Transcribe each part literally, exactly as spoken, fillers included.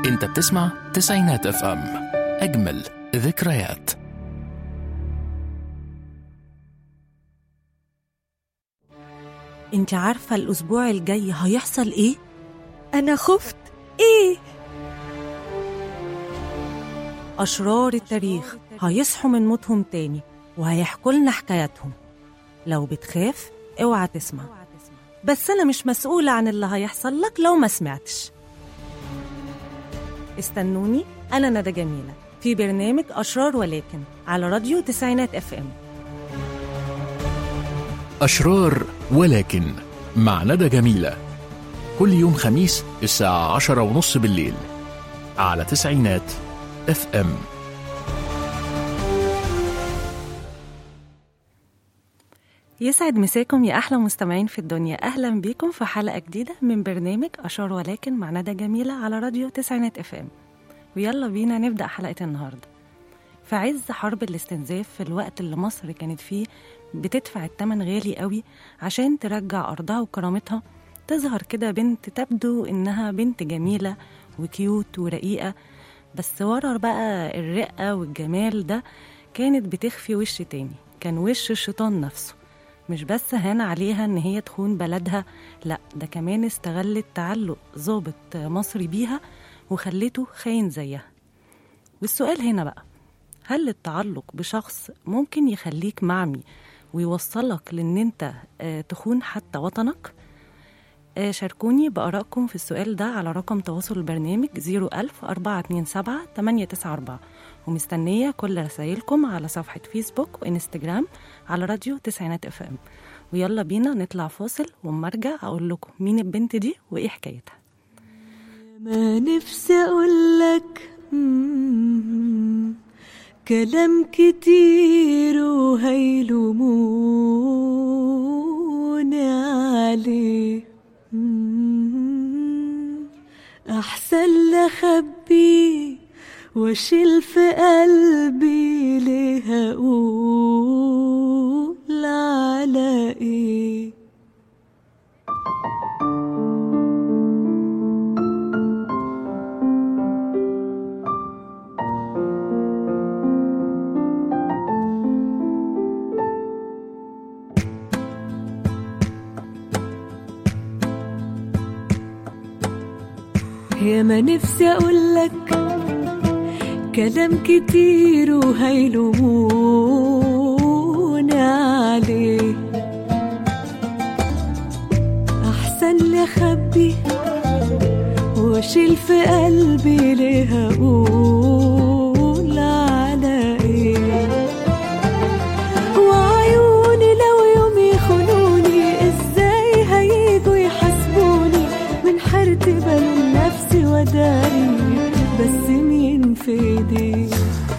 انت بتسمع تسعينات اف ام، اجمل ذكريات. انت عارفة الأسبوع الجاي هيحصل ايه؟ أنا خفت. ايه؟ أشرار التاريخ هيصحوا من موتهم تاني وهيحكوا لنا حكاياتهم. لو بتخاف اوعى تسمع، بس أنا مش مسؤولة عن اللي هيحصل لك لو ما سمعتش. استنوني، أنا ندى جميلة في برنامج أشرار ولكن على راديو تسعينات اف ام. أشرار ولكن مع ندى جميلة، كل يوم خميس الساعة عشرة ونص بالليل على تسعينات اف ام. يسعد مساكم يا أحلى مستمعين في الدنيا، أهلا بيكم في حلقة جديدة من برنامج أشرار ولكن مع ندى جميلة على راديو تسعينات اف ام. ويلا بينا نبدأ حلقة النهاردة. في عز حرب الاستنزاف، في الوقت اللي مصر كانت فيه بتدفع الثمن غالي قوي عشان ترجع أرضها وكرامتها، تظهر كده بنت تبدو إنها بنت جميلة وكيوت ورقيقة، بس ورا بقى الرقة والجمال ده كانت بتخفي وش تاني، كان وش الشيطان نفسه. مش بس هان عليها إن هي تخون بلدها، لأ ده كمان استغلت تعلق ضابط مصري بيها وخلته خاين زيها. والسؤال هنا بقى، هل التعلق بشخص ممكن يخليك معمي ويوصلك لأن انت تخون حتى وطنك؟ شاركوني بآرائكم في السؤال ده على رقم تواصل البرنامج صفر ألف أربعة اتنين سبعة تمانية تسعة أربعة، ومستنية كل رسائلكم على صفحة فيسبوك وإنستجرام على راديو تسعينات اف ام. ويلا بينا نطلع فاصل وما ارجع أقول لكم مين البنت دي وإيه حكايتها. ما نفسي أقولك كلام كتير وهيلوموني عليه، أحسن لخبي واشيل في قلبي ليه أقول على إيه. يا ما نفسي أقولك كلام كتير وهيلوموني عليه، أحسن لي أخبي واشيل في قلبي ليه أقول على إيه. وعيوني لو يوم يخونوني إزاي هيجوا يحاسبوني، من حيرة بالون نفسي وداري بس مين في ايدي.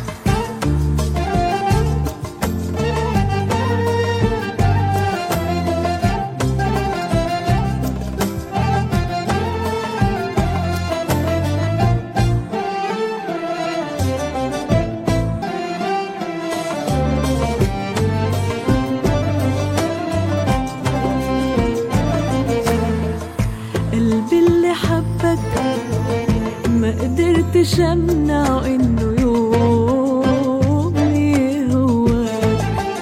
قلبي اللي حبك ما قدرتش امنع انه يوم يهواك،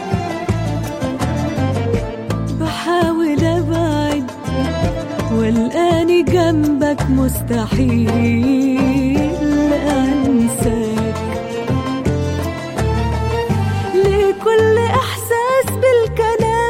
بحاول ابعد والقاني جنبك مستحيل انساك. ليه كل احساس بالكلام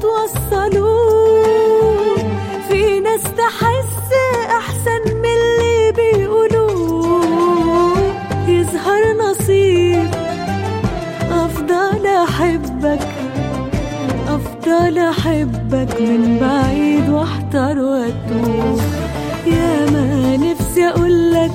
بتوصلوه، في ناس تحس احسن من اللي بيقولوه، يظهر نصيب افضل احبك افضل احبك من بعيد واحتار واتوه. يا ما نفسي اقولك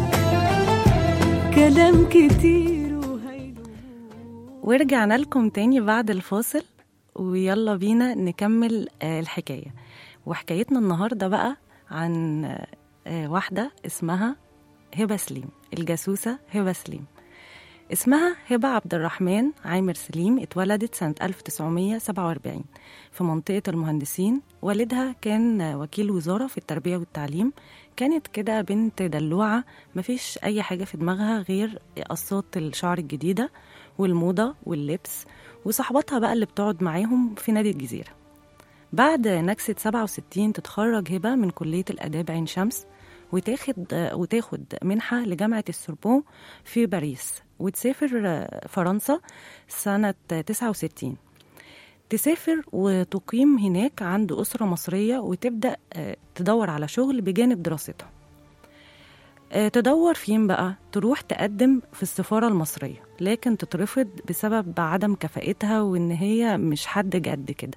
كلام كتير وهيلوموني. ورجعنا لكم تاني بعد الفاصل، ويلا بينا نكمل الحكاية. وحكايتنا النهاردة بقى عن واحدة اسمها هبة سليم، الجاسوسة هبة سليم. اسمها هبة عبد الرحمن عامر سليم، اتولدت سنة ألف وتسعمية وسبعة وأربعين في منطقة المهندسين. والدها كان وكيل وزارة في التربية والتعليم. كانت كده بنت دلوعة، مفيش أي حاجة في دماغها غير قصات الشعر الجديدة والموضة واللبس، وصحباتها بقى اللي بتقعد معاهم في نادي الجزيرة. بعد نكسة سبعة وستين تتخرج هبة من كلية الآداب عين شمس، وتاخد وتاخد منحة لجامعة السوربون في باريس، وتسافر فرنسا سنة تسعة وستين. تسافر وتقيم هناك عند أسرة مصرية، وتبدأ تدور على شغل بجانب دراستها. تدور فين بقى؟ تروح تقدم في السفارة المصرية، لكن تترفض بسبب عدم كفاءتها وإن هي مش حد جد كده.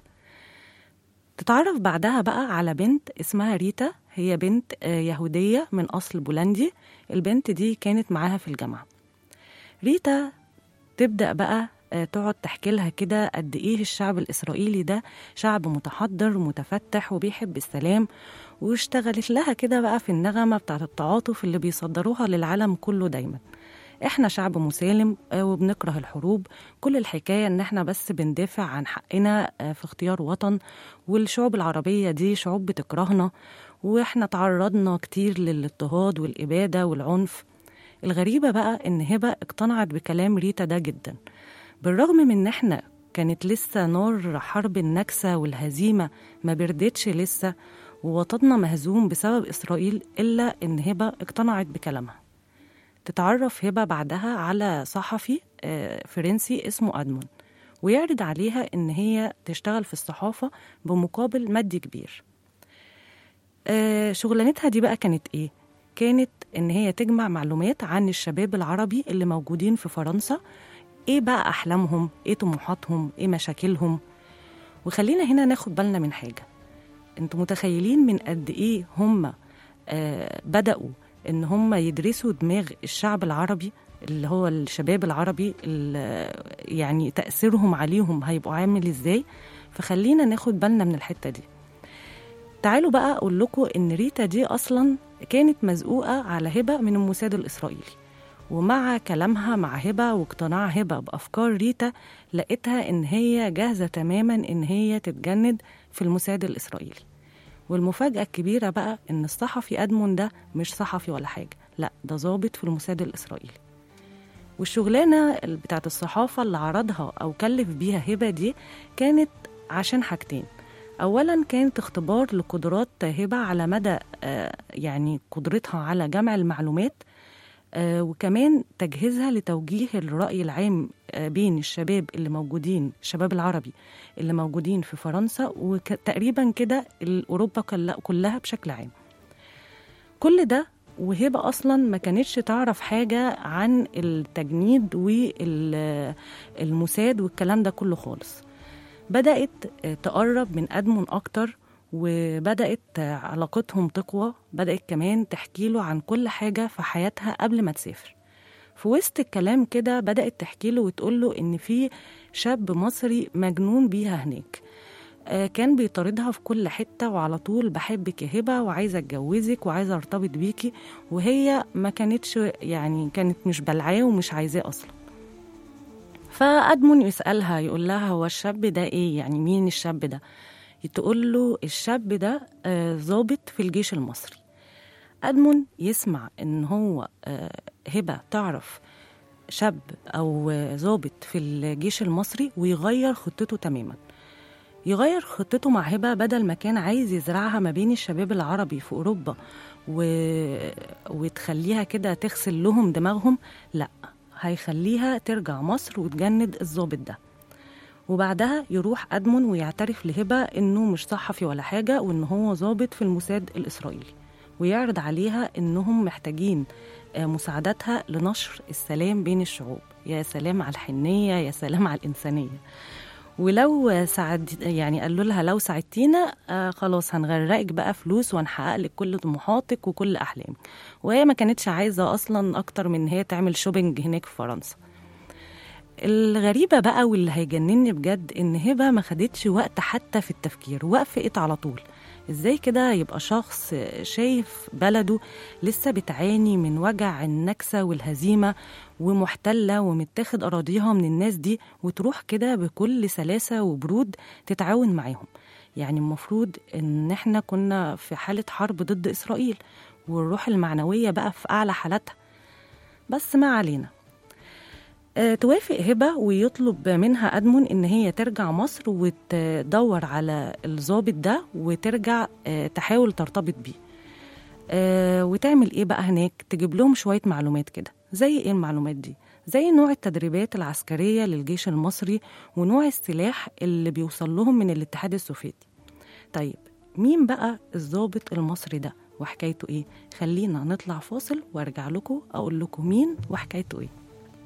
تتعرف بعدها بقى على بنت اسمها ريتا، هي بنت يهودية من أصل بولندي. البنت دي كانت معاها في الجامعة. ريتا تبدأ بقى تقعد تحكي لها كده قد إيه الشعب الإسرائيلي ده شعب متحضر ومتفتح وبيحب السلام، واشتغلت لها كده بقى في النغمة بتاعت التعاطف اللي بيصدروها للعالم كله دايما. احنا شعب مسالم وبنكره الحروب، كل الحكاية ان احنا بس بندافع عن حقنا في اختيار وطن، والشعوب العربية دي شعوب بتكرهنا، واحنا تعرضنا كتير للاضطهاد والإبادة والعنف. الغريبة بقى ان هبة اقتنعت بكلام ريتا ده جدا، بالرغم من ان احنا كانت لسه نار حرب النكسة والهزيمة ما بردتش لسه، ووطننا مهزوم بسبب إسرائيل، إلا ان هبة اقتنعت بكلامها. تتعرف هبة بعدها على صحفي فرنسي اسمه أدمون، ويعرض عليها إن هي تشتغل في الصحافة بمقابل مادي كبير. شغلانتها دي بقى كانت إيه؟ كانت إن هي تجمع معلومات عن الشباب العربي اللي موجودين في فرنسا، إيه بقى أحلامهم، إيه طموحاتهم، إيه مشاكلهم. وخلينا هنا ناخد بالنا من حاجة، أنتوا متخيلين من قد إيه هم بدأوا إن هم يدرسوا دماغ الشعب العربي اللي هو الشباب العربي، يعني تأثيرهم عليهم هيبقوا عامل إزاي. فخلينا ناخد بالنا من الحتة دي. تعالوا بقى أقول لكم إن ريتا دي أصلا كانت مزقوقة على هبة من الموساد الإسرائيلي، ومع كلامها مع هبة واقتناع هبة بأفكار ريتا، لقيتها إن هي جاهزة تماما إن هي تتجند في الموساد الإسرائيلي. والمفاجأة الكبيرة بقى إن الصحفي أدمون ده مش صحفي ولا حاجة، لا ده ضابط في الموساد الإسرائيلي. والشغلانة بتاعت الصحافة اللي عرضها أو كلف بيها هبة دي كانت عشان حاجتين. أولا كانت اختبار لقدرات هبة على مدى يعني قدرتها على جمع المعلومات، وكمان تجهيزها لتوجيه الرأي العام بين الشباب اللي موجودين، الشباب العربي اللي موجودين في فرنسا وتقريبا كده أوروبا كلها بشكل عام. كل ده وهبة أصلا ما كانتش تعرف حاجة عن التجنيد والموساد والكلام ده كله خالص. بدأت تقرب من أدمون أكتر، وبدأت علاقتهم تقوى. بدأت كمان تحكي له عن كل حاجة في حياتها قبل ما تسافر. في وسط الكلام كده بدأت تحكي له وتقول له إن في شاب مصري مجنون بيها هناك، كان بيطاردها في كل حتة وعلى طول بحبك يا هبة وعايزة اتجوزك وعايزة ارتبط بيكي، وهي ما كانتش يعني كانت مش بلعاه ومش عايزاه أصلا. فأدمون يسألها يقول لها هو الشاب ده إيه، يعني مين الشاب ده؟ تقول له الشاب ده ضابط في الجيش المصري. أدمون يسمع إن هو هبة تعرف شاب أو ضابط في الجيش المصري ويغير خطته تماما. يغير خطته مع هبة، بدل ما كان عايز يزرعها ما بين الشباب العربي في أوروبا و... وتخليها كده تغسل لهم دماغهم، لأ هيخليها ترجع مصر وتجند الضابط ده. وبعدها يروح أدمون ويعترف لهبة إنه مش صحفي ولا حاجة، وإنه هو ضابط في الموساد الإسرائيلي، ويعرض عليها إنهم محتاجين مساعدتها لنشر السلام بين الشعوب. يا سلام على الحنية، يا سلام على الإنسانية. ولو ساعد يعني قالوا لها لو ساعدتينا آه خلاص هنغرقك بقى فلوس وهنحقق لك كل طموحاتك وكل أحلامك. وهي ما كانتش عايزة أصلا أكتر من هي تعمل شوبينج هناك في فرنسا. الغريبة بقى واللي هيجنني بجد إن هبة ما خدتش وقت حتى في التفكير، وقفت على طول. إزاي كده يبقى شخص شايف بلده لسه بتعاني من وجع النكسة والهزيمة ومحتلة ومتاخد أراضيها من الناس دي، وتروح كده بكل سلاسة وبرود تتعاون معاهم؟ يعني المفروض إن احنا كنا في حالة حرب ضد إسرائيل، والروح المعنوية بقى في أعلى حالتها. بس ما علينا. أه توافق هبة ويطلب منها أدمون إن هي ترجع مصر وتدور على الضابط ده وترجع أه تحاول ترتبط بيه. أه وتعمل إيه بقى هناك؟ تجيب لهم شوية معلومات كده. زي إيه المعلومات دي؟ زي نوع التدريبات العسكرية للجيش المصري ونوع السلاح اللي بيوصل لهم من الاتحاد السوفيتي. طيب مين بقى الضابط المصري ده وحكايته إيه؟ خلينا نطلع فاصل وارجع لكم أقول لكم مين وحكايته إيه.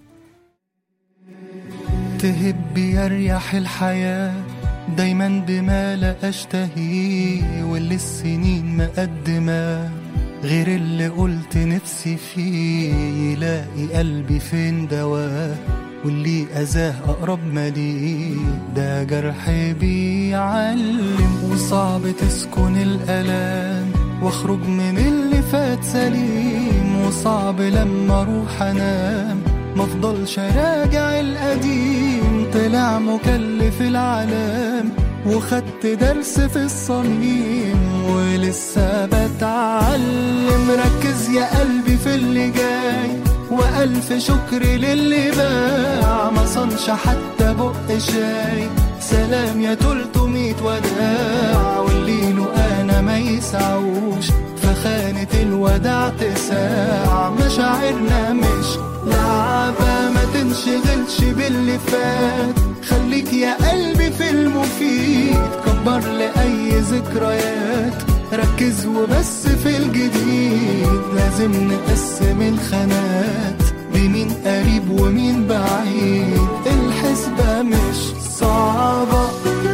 تهب يريح الحياة دايما بما لا أشتهيه، واللي السنين مقدمة غير اللي قلت نفسي فيه، يلاقي قلبي فين دواه واللي أذاه أقرب مليه، ده جرح بيعلم وصعب تسكن الألام، واخرج من اللي فات سليم، وصعب لما اروح انام مفضلش راجع القديم، طلع مكلف العالم وخدت درس في الصميم، ولسه بتعلم. ركز يا قلبي في اللي جاي، وألف شكر للي باع ما صنش حتى بق شاي، سلام يا تلتمية وداع، واللي له أنا ما يسعوش فخانة الوداع تساع، مشاعرنا مش لعبة ما تنشغلش باللي فات، خليك يا قلبي في المفيد، كبر لأي ذكريات، ركز وبس في الجديد، لازم نقسم الخانات بمين قريب ومين بعيد، الحسبة مش صعبة.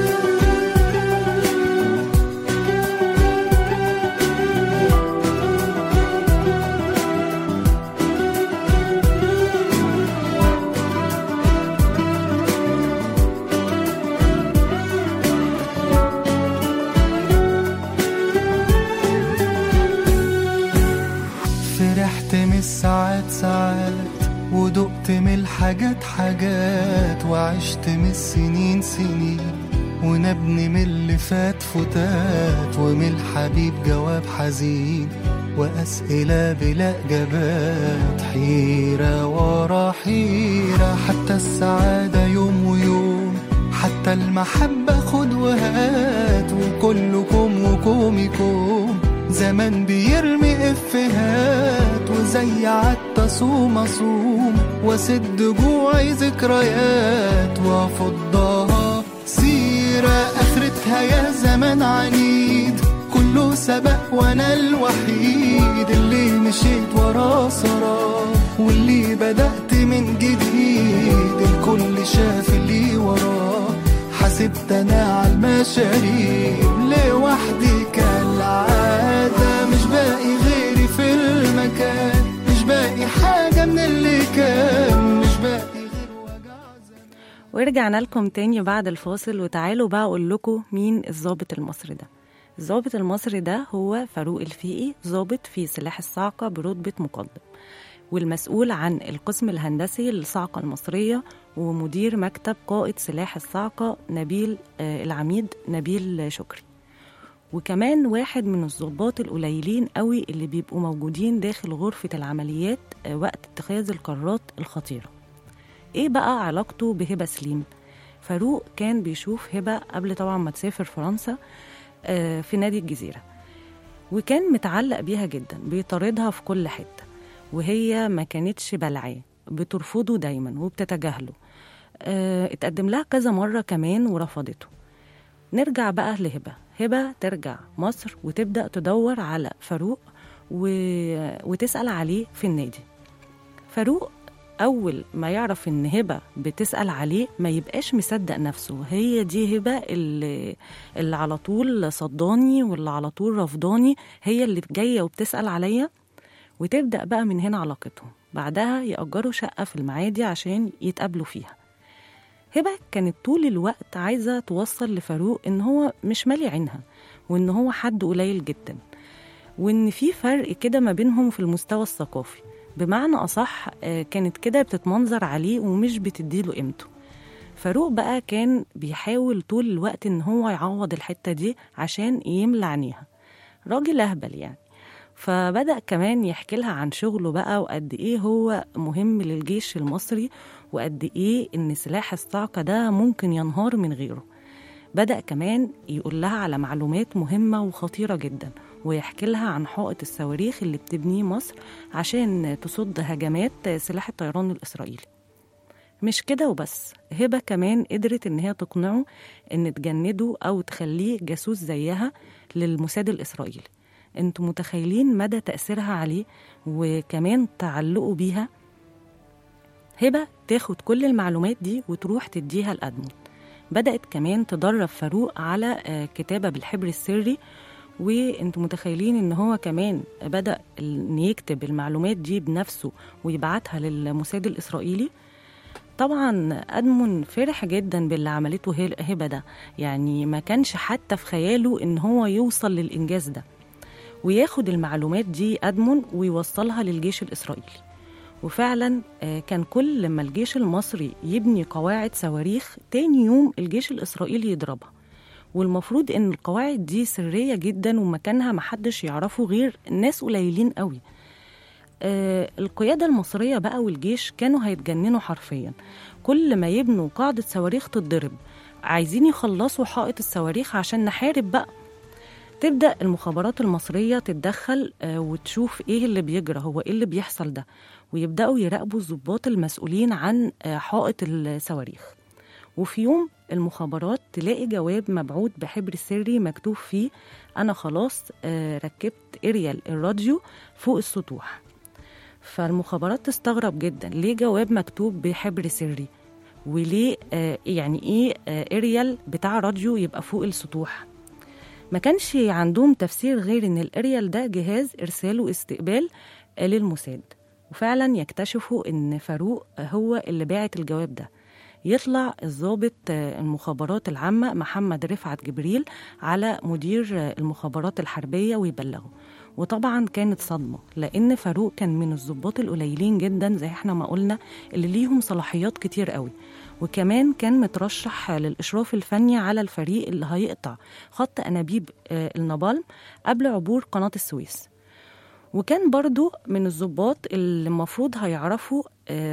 فرحت من الساعات ساعات ودقت من الحاجات حاجات، وعشت من السنين سنين ونبني من اللي فات فتات، ومن الحبيب جواب حزين وأسئلة بلا إجابات، حيرة ورا حيرة، حتى السعادة يوم ويوم، حتى المحبة خد وهات، وكلكم وكومكم زمان بيرمي افهات، وزي عدت صوم اصوم واسد جوعي ذكريات، وافضها سيرة اخرتها يا زمان عنيد، كله سبق وانا الوحيد اللي مشيت ورا سراه، واللي بدأت من جديد، الكل شاف اللي وراه، حسبت انا على المشاريب لوحدي كالعادة، مش باقي غيري في المكان، مش باقي حاجة من اللي كان، مش باقي غير وجع زمان. ورجعنا لكم تاني بعد الفاصل، وتعالوا بقى أقول لكم مين الضابط المصري ده. الضابط المصري ده هو فاروق الفقي، ضابط في سلاح الصاعقة برتبة مقدم، والمسؤول عن القسم الهندسي للصاعقة المصرية، ومدير مكتب قائد سلاح الصاعقة نبيل آه العميد نبيل شكري، وكمان واحد من الضباط القليلين قوي اللي بيبقوا موجودين داخل غرفة العمليات آه وقت اتخاذ القرارات الخطيرة. ايه بقى علاقته بهبة سليم؟ فاروق كان بيشوف هبة قبل طبعا ما تسافر فرنسا آه في نادي الجزيرة، وكان متعلق بيها جدا، بيطاردها في كل حتة، وهي ما كانتش بلعاه، بترفضه دايما وبتتجاهله. اه اتقدم لها كذا مرة كمان ورفضته. نرجع بقى لهبة. هبة ترجع مصر وتبدأ تدور على فاروق و... وتسأل عليه في النادي. فاروق أول ما يعرف إن هبة بتسأل عليه ما يبقاش مصدق نفسه، هي دي هبة اللي, اللي على طول صداني واللي على طول رفضاني، هي اللي جاية وبتسأل عليا. وتبدأ بقى من هنا علاقتهم. بعدها يأجروا شقة في المعادي عشان يتقابلوا فيها. هبة كانت طول الوقت عايزة توصل لفاروق إن هو مش مالي عينها، وإن هو حد قليل جدا، وإن في فرق كده ما بينهم في المستوى الثقافي. بمعنى أصح كانت كده بتتمنظر عليه ومش بتديله قيمته. فاروق بقى كان بيحاول طول الوقت إن هو يعوض الحتة دي عشان يملى عينيها، راجل أهبل يعني. فبدأ كمان يحكي لها عن شغله بقى وقد إيه هو مهم للجيش المصري، وقد إيه إن سلاح الصاعقة ده ممكن ينهار من غيره. بدأ كمان يقول لها على معلومات مهمة وخطيرة جدا، ويحكي لها عن حائط الصواريخ اللي بتبنيه مصر عشان تصد هجمات سلاح الطيران الإسرائيلي. مش كده وبس، هبة كمان قدرت إن هي تقنعه إن تجنده أو تخليه جاسوس زيها للموساد الإسرائيلي. انتوا متخيلين مدى تأثيرها عليه وكمان تعلقوا بيها؟ هبة تاخد كل المعلومات دي وتروح تديها لأدمون. بدأت كمان تدرب فاروق على كتابة بالحبر السري، وانتوا متخيلين ان هو كمان بدأ ان يكتب المعلومات دي بنفسه ويبعتها للموساد الإسرائيلي. طبعا أدمون فرح جدا باللي عملته هبة ده، يعني ما كانش حتى في خياله ان هو يوصل للإنجاز ده وياخد المعلومات دي أدمون ويوصلها للجيش الإسرائيلي. وفعلا كان كل ما الجيش المصري يبني قواعد صواريخ، تاني يوم الجيش الإسرائيلي يضربها. والمفروض إن القواعد دي سرية جدا ومكانها محدش يعرفه غير ناس قليلين قوي. آه القيادة المصرية بقى والجيش كانوا هيتجننوا حرفيا، كل ما يبنوا قاعدة صواريخ تتضرب، عايزين يخلصوا حائط الصواريخ عشان نحارب بقى. تبدأ المخابرات المصرية تتدخل آه وتشوف إيه اللي بيجرى، هو إيه اللي بيحصل ده، ويبدأوا يراقبوا الضباط المسؤولين عن آه حائط الصواريخ. وفي يوم المخابرات تلاقي جواب مبعوث بحبر سري مكتوب فيه: أنا خلاص آه ركبت إريال الراديو فوق السطوح. فالمخابرات تستغرب جدا، ليه جواب مكتوب بحبر سري؟ وليه آه يعني إيه آه إريال بتاع راديو يبقى فوق السطوح؟ ما كانش عندهم تفسير غير إن الإريال ده جهاز إرسال واستقبال آه للموساد. وفعلا يكتشفوا إن فاروق هو اللي باعت الجواب ده. يطلع الضابط المخابرات العامة محمد رفعت جبريل على مدير المخابرات الحربية ويبلغه. وطبعا كانت صدمة، لأن فاروق كان من الضباط القليلين جدا زي احنا ما قلنا اللي ليهم صلاحيات كتير قوي، وكمان كان مترشح للإشراف الفني على الفريق اللي هيقطع خط أنابيب النابالم قبل عبور قناة السويس. وكان برضو من الضباط اللي المفروض هيعرفوا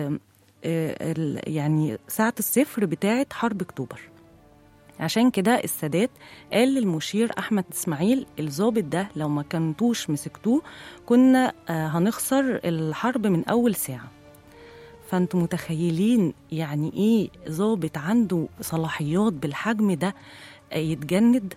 يعني ساعة الصفر بتاعة حرب أكتوبر. عشان كده السادات قال للمشير أحمد إسماعيل: الضابط ده لو ما كنتوش مسكتوه كنا هنخسر الحرب من أول ساعة. فأنتوا متخيلين يعني إيه ضابط عنده صلاحيات بالحجم ده يتجند؟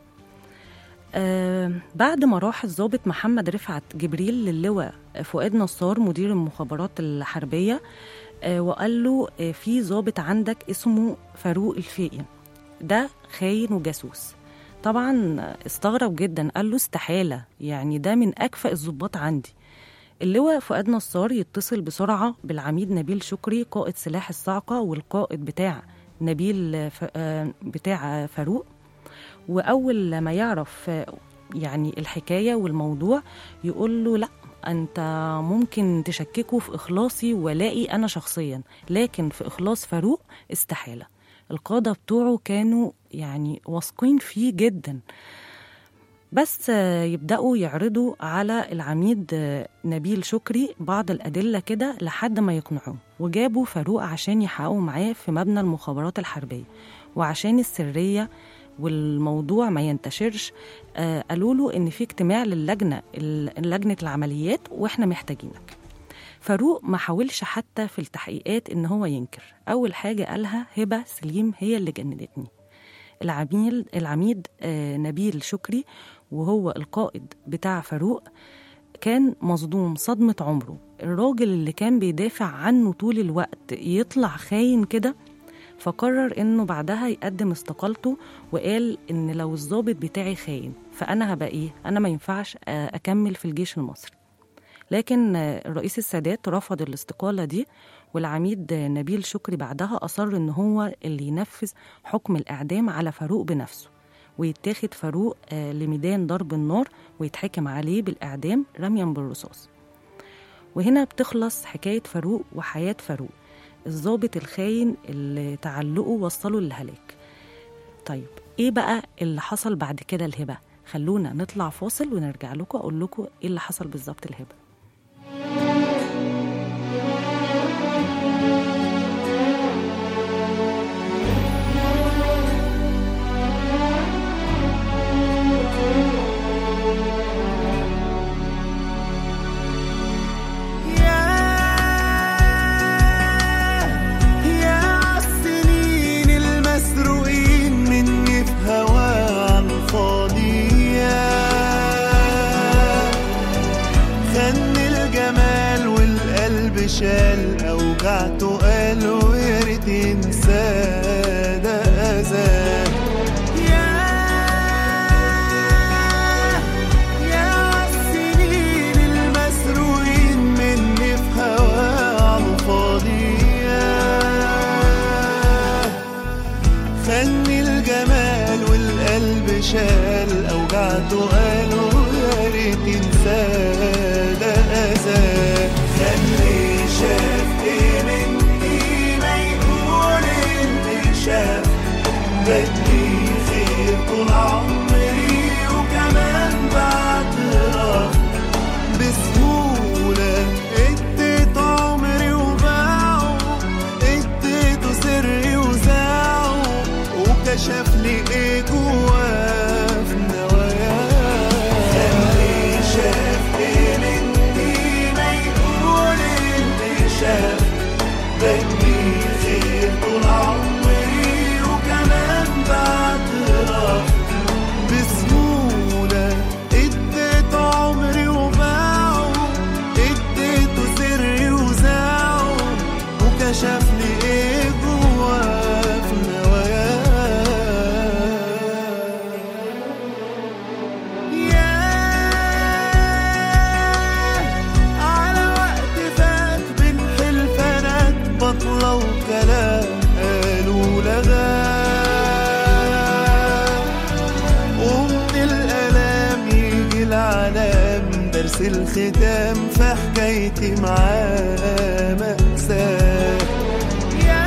آه بعد ما راح الضابط محمد رفعت جبريل للواء فؤاد نصار مدير المخابرات الحربية آه وقال له آه في ضابط عندك اسمه فاروق الفقي، ده خاين وجاسوس. طبعا استغرب جدا، قال له استحالة، يعني ده من أكفأ الضباط عندي. اللواء فؤاد نصار يتصل بسرعة بالعميد نبيل شكري قائد سلاح الصاعقة والقائد بتاع نبيل بتاع فاروق، وأول ما يعرف يعني الحكاية والموضوع يقول له: لا، أنت ممكن تشككه في إخلاصي ولائي أنا شخصيا، لكن في إخلاص فاروق استحالة. القادة بتوعه كانوا يعني واثقين فيه جدا، بس يبدأوا يعرضوا على العميد نبيل شكري بعض الأدلة كده لحد ما يقنعوه. وجابوا فاروق عشان يحققوا معاه في مبنى المخابرات الحربية، وعشان السرية والموضوع ما ينتشرش آه قالوا له إن في اجتماع للجنة لجنة العمليات وإحنا محتاجينك. فاروق ما حاولش حتى في التحقيقات إن هو ينكر. أول حاجة قالها: هبة سليم هي اللي جندتني. العميد العميد آه نبيل شكري وهو القائد بتاع فاروق كان مصدوم صدمة عمره. الراجل اللي كان بيدافع عنه طول الوقت يطلع خاين كده. فقرر إنه بعدها يقدم استقالته، وقال إن لو الضابط بتاعي خاين فأنا هبقى إيه؟ أنا ما ينفعش أكمل في الجيش المصري. لكن الرئيس السادات رفض الاستقالة دي، والعميد نبيل شكري بعدها أصر إن هو اللي ينفذ حكم الإعدام على فاروق بنفسه. ويتاخد فاروق آه لميدان ضرب النار ويتحكم عليه بالإعدام رميا بالرصاص. وهنا بتخلص حكاية فاروق وحياة فاروق الضابط الخاين اللي تعلقه وصله للهلاك. طيب ايه بقى اللي حصل بعد كده الهبة؟ خلونا نطلع فاصل ونرجع لكم اقول لكم ايه اللي حصل بالظبط الهبة. شال أوجعته قال ويا ريت ينساه ده أذاه. يا يا عالسنين المسروقين مني في هواه عالفاضي، خني الجمال والقلب شال أوجعته قال ويا ريت ينساه ده أذاه. خلي شاف ايه مني ما يقول اللي شاف، بدي خير طول عمري وكمان بعترف بسهولة. اديت عمري وباعه، اديته سري وزاعه، وكشف لي ايه جواه في نواياه. خلي شاف ايه مني ما يقول اللي شاف، بدي خير طول عمري وكمان بعترف بسهولة. اديت عمري وباعه، اديته سري وزاعه، وكشف لي ايه جواه في نواياه. بطلة وكلام قالوا لغا، ومن الألام يجي العلام درس الختام في حكايتي معاه مأساة. يا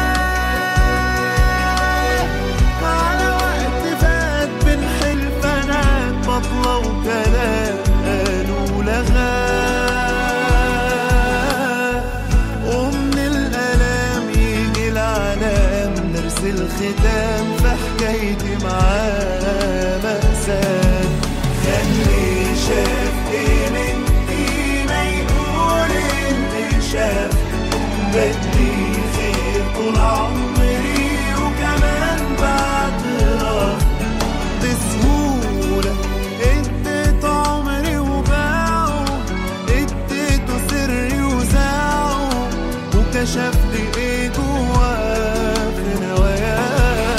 على وقت فات بين حلفانات بطلة وكلام قالوا لغا، الختام في حكايتي معاه مأساة. خلي شاف ايه مني ما يقول اللي شاف، بدي خير طول عمري وكمان بعترف بسهولة. اديت عمري وباعه، اديته سري وزاعه، وكشف لي ايه جواه في نواياه.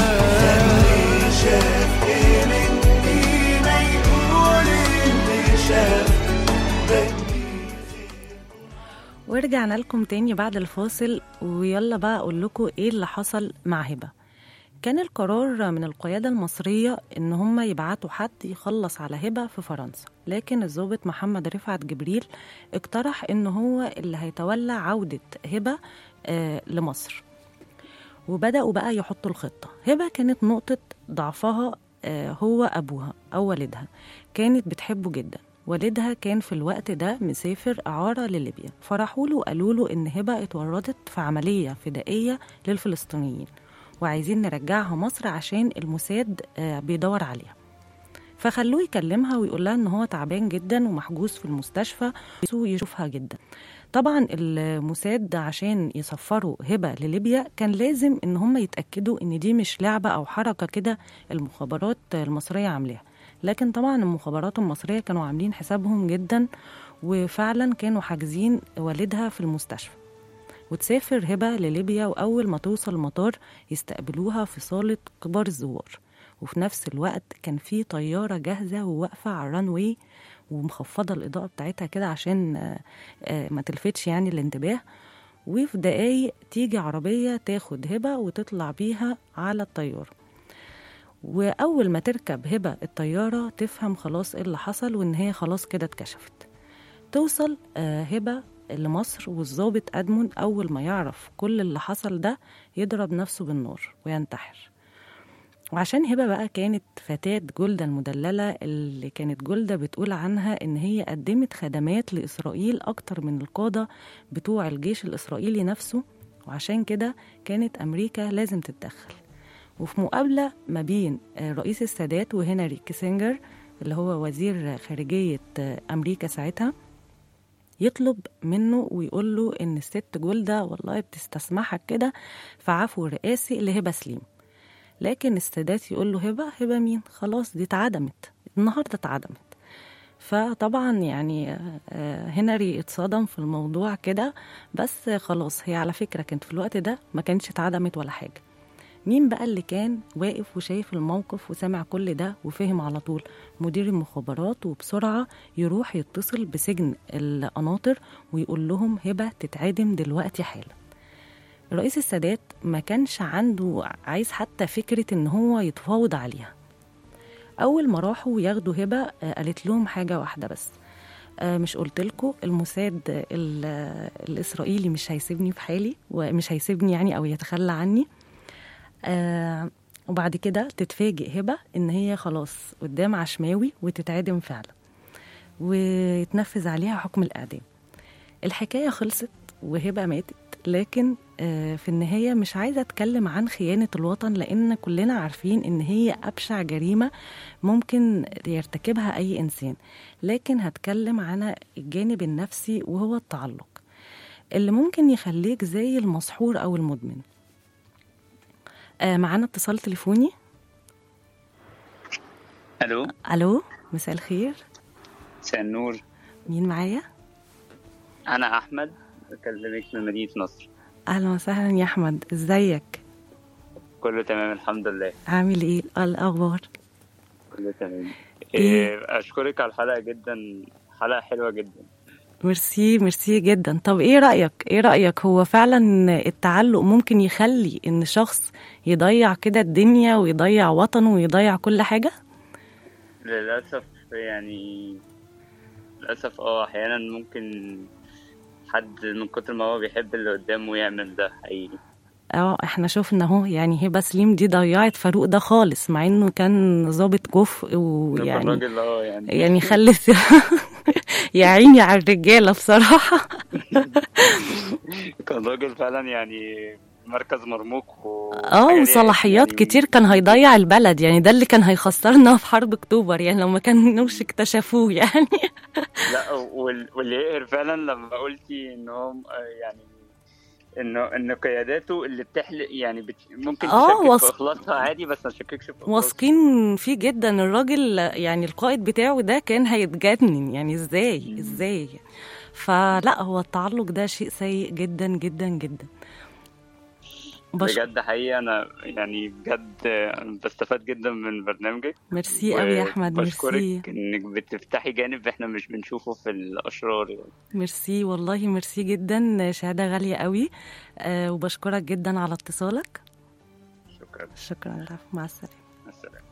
خلي شاف ايه مني ما يقول اللي شاف، بدي خير. ورجعنا لكم تاني بعد الفاصل، ويلا بقى اقول لكم ايه اللي حصل مع هبة. كان القرار من القيادة المصرية ان هم يبعتوا حد يخلص على هبة في فرنسا، لكن الضابط محمد رفعت جبريل اقترح ان هو اللي هيتولى عودة هبة آه لمصر. وبدأوا بقى يحطوا الخطة. هبة كانت نقطة ضعفها آه هو أبوها أو والدها، كانت بتحبه جدا. والدها كان في الوقت ده مسافر إعارة لليبيا، فرحوا له وقالوا له إن هبة اتورطت في عملية فدائية للفلسطينيين وعايزين نرجعها مصر عشان الموساد آه بيدور عليها. فخلوه يكلمها ويقول لها إن هو تعبان جدا ومحجوز في المستشفى ويشوفها جدا. طبعا الموساد عشان يسفروا هبة لليبيا كان لازم ان هم يتأكدوا ان دي مش لعبة او حركة كده المخابرات المصرية عاملاها، لكن طبعا المخابرات المصرية كانوا عاملين حسابهم جدا، وفعلا كانوا حاجزين والدها في المستشفى. وتسافر هبة لليبيا، وأول ما توصل المطار يستقبلوها في صالة كبار الزوار، وفي نفس الوقت كان في طيارة جاهزة وواقفة على الرانوي ومخفضة الإضاءة بتاعتها كده عشان ما تلفتش يعني الانتباه. وفي دقايق تيجي عربية تاخد هبة وتطلع بيها على الطيارة. وأول ما تركب هبة الطيارة تفهم خلاص إيه اللي حصل وإن هي خلاص كده اتكشفت. توصل هبة لمصر، والضابط أدمون أول ما يعرف كل اللي حصل ده يضرب نفسه بالنار وينتحر. وعشان هبة بقى كانت فتاة جلدة المدللة اللي كانت جلدة بتقول عنها إن هي قدمت خدمات لإسرائيل أكتر من القادة بتوع الجيش الإسرائيلي نفسه، وعشان كده كانت أمريكا لازم تتدخل. وفي مقابلة ما بين رئيس السادات وهنري كيسنجر اللي هو وزير خارجية أمريكا ساعتها، يطلب منه ويقول له إن الست جلدة والله بتستسمحك كده في عفو رئاسي لهبة سليم. لكن السادات يقول له هبة هبة مين؟ خلاص دي اتعدمت، النهاردة اتعدمت. فطبعا يعني هنري اتصدم في الموضوع كده، بس خلاص هي على فكرة كانت في الوقت ده ما كانتش اتعدمت ولا حاجة. مين بقى اللي كان واقف وشايف الموقف وسمع كل ده وفهم على طول؟ مدير المخابرات، وبسرعة يروح يتصل بسجن القناطر ويقول لهم هبة تتعدم دلوقتي حالا. رئيس السادات ما كانش عنده عايز حتى فكرة ان هو يتفاوض عليها. اول ما راحوا ياخدوا هبة قالت لهم حاجة واحدة بس، مش قلتلكوا الموساد الاسرائيلي مش هيسيبني في حالي ومش هيسيبني يعني او يتخلى عني. آه وبعد كده تتفاجئ هبة ان هي خلاص قدام عشماوي وتتعدم فعلا ويتنفذ عليها حكم الاعدام. الحكاية خلصت وهبة ماتت، لكن آه في النهاية مش عايزة اتكلم عن خيانة الوطن لان كلنا عارفين ان هي ابشع جريمة ممكن يرتكبها اي انسان، لكن هتكلم عن الجانب النفسي وهو التعلق اللي ممكن يخليك زي المسحور او المدمن. آه معانا اتصال تليفوني. الو الو مساء الخير. مساء النور. مين معايا؟ انا احمد بكلمك من مدينه نصر. اهلا وسهلا يا احمد، ازيك؟ كله تمام الحمد لله. عامل ايه الاخبار؟ كله تمام. إيه اشكرك على الحلقه جدا، حلقه حلوه جدا. ميرسي ميرسي جدا. طب ايه رأيك ايه رأيك هو فعلا التعلق ممكن يخلي ان شخص يضيع كده الدنيا ويضيع وطنه ويضيع كل حاجة؟ للأسف يعني للأسف اه احيانا ممكن حد من كتر ما هو بيحب اللي قدامه يعمل ده حقيقي. اه احنا شفنا اهو يعني هبة سليم دي ضيعت فاروق ده خالص مع انه كان ضابط كفء ويعني الراجل اه يعني يعني خلص يا عيني على الرجاله بصراحه. كان راجل فعلا يعني مركز مرموق و اه وصلاحيات يعني كتير، كان هيضيع البلد يعني، ده اللي كان هيخسرنا في حرب اكتوبر يعني لو ما كانوش اكتشفوه يعني. لا واللي يقهر فعلا لما قلتي انهم يعني انه ان قياداته اللي بتحلق يعني بت... ممكن تشكك وص... في اخلاصها عادي، بس ما تشككش في اخلاصها. واثقين فيه جدا الراجل يعني، القائد بتاعه ده كان هيتجنن يعني ازاي م. ازاي فلا هو التعلق ده شيء سيء جدا جدا جدا بش... بجد حقيقي. انا يعني بجد بستفاد جدا من برنامجك. ميرسي قوي يا احمد. ميرسي انك بتفتحي جانب احنا مش بنشوفه في الاشرار يعني. ميرسي والله ميرسي جدا، شهاده غاليه قوي. أه وبشكرك جدا على اتصالك. شكرا شكرا. مع السلامه. مع السلامه.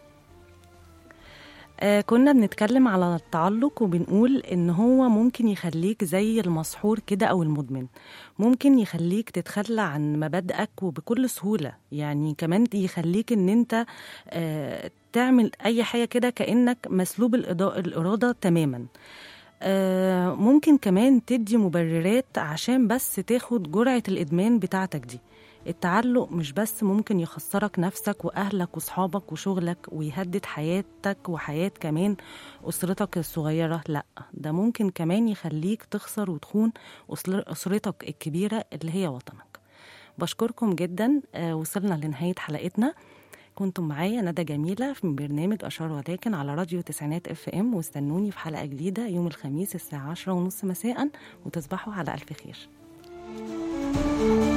آه كنا بنتكلم على التعلق وبنقول ان هو ممكن يخليك زي المسحور كده او المدمن، ممكن يخليك تتخلى عن مبادئك وبكل سهولة يعني، كمان يخليك ان انت آه تعمل اي حاجة كده كأنك مسلوب الإرادة تماما. آه ممكن كمان تدي مبررات عشان بس تاخد جرعة الإدمان بتاعتك دي. التعلق مش بس ممكن يخسرك نفسك وأهلك وصحابك وشغلك ويهدد حياتك وحياة كمان أسرتك الصغيرة، لأ ده ممكن كمان يخليك تخسر وتخون أسرتك الكبيرة اللي هي وطنك. بشكركم جدا. آه وصلنا لنهاية حلقتنا. كنتم معايا ندى جميلة في برنامج أشار ولكن على راديو تسعينات اف ام، واستنوني في حلقة جديدة يوم الخميس الساعة عشرة ونص مساء، وتصبحوا على ألف خير.